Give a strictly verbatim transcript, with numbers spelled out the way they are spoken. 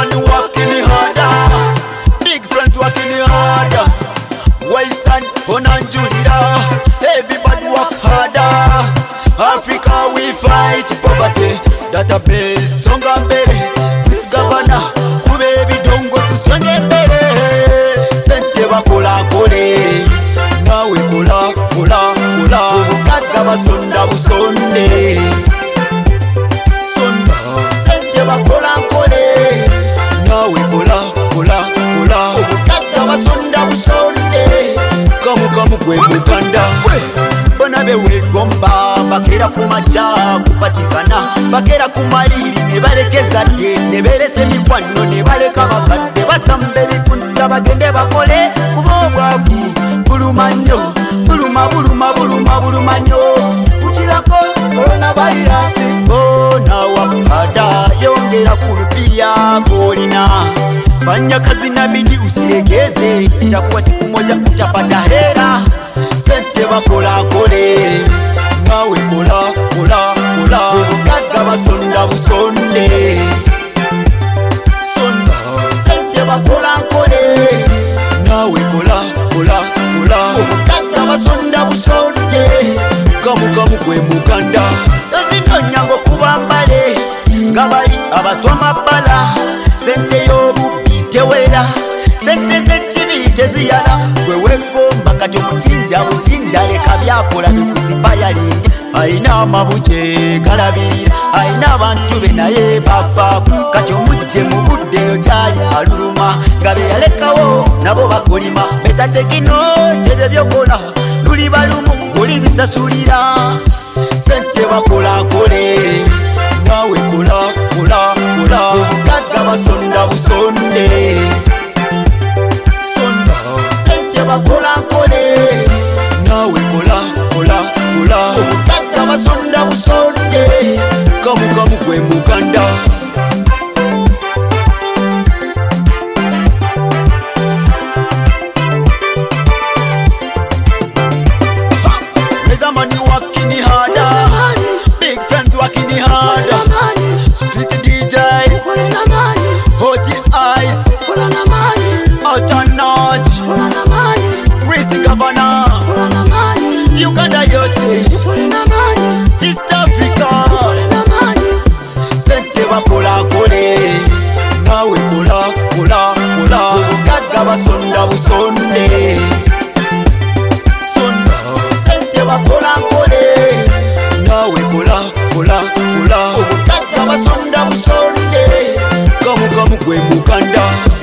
man working harder, big friends working harder. Wise and Onanjulira, everybody work harder. Africa we fight poverty, database songa mbele, this governor kubebi dongo tusonge mbele. Sente bakola kole, nawe kola kola kola, obukaka basonda busonde. Sonda sente bakola kole, nawe kola kola kola, obukaka basonda busonde. Kamu kamu gwe mukanda, bona bewe gomba bakera kumaja kupatikana, bakera kumaliri ne balekeza de ne berese mikwano ne baleka bakadde basambe bikunta bagende bakole kubobwavu bulumanyo buluma buluma buluma bulumanyo kukirako coronavirus. Bona wakada yongera kulupia golina banyakazi nabidi usilegeze, itakuwa siku moja utapata hera. Sente bakola kole, nawe kola kola kola, obukaka basonda busonde. Sonda sente bakola kole, nawe kola kola kola, obukaka basonda busonde. Kamu kamu gwe mukanda, tozinonya ngokuba mbale nga bali abasoma bala. Sente y'obubi tewera, sente z'ekibi teziyala. Gwewe gomba kati omukinja bukinja leka byakola bikusipa yalinge. Alina amabuje galabira, alina abantu be naye bafa. Kati omujje mu budde okyali aluluma, nga be yalekawo nabo bakolima. Betatekino tebyo byokola luli balumu guli bisasulira. Sente bakola kole, nawe kola kola kola, obukaka basonda busonde. Sonda sente bakola kole, nawe kola kola kola, obukaka basonda busonde. Kamu kamu gwe mukanda. There's a man working harder, big friends working harder. Street D Js, hot eyes, out and notch. Race governor, Uganda yote, East Africa. Sente bakola kole, nawe kola kola kola, obukaka basonda busonde. Sonda sente bakola kole, nawe kola kola kola, obukaka basonda busonde. Kamu kamu gwe mukanda.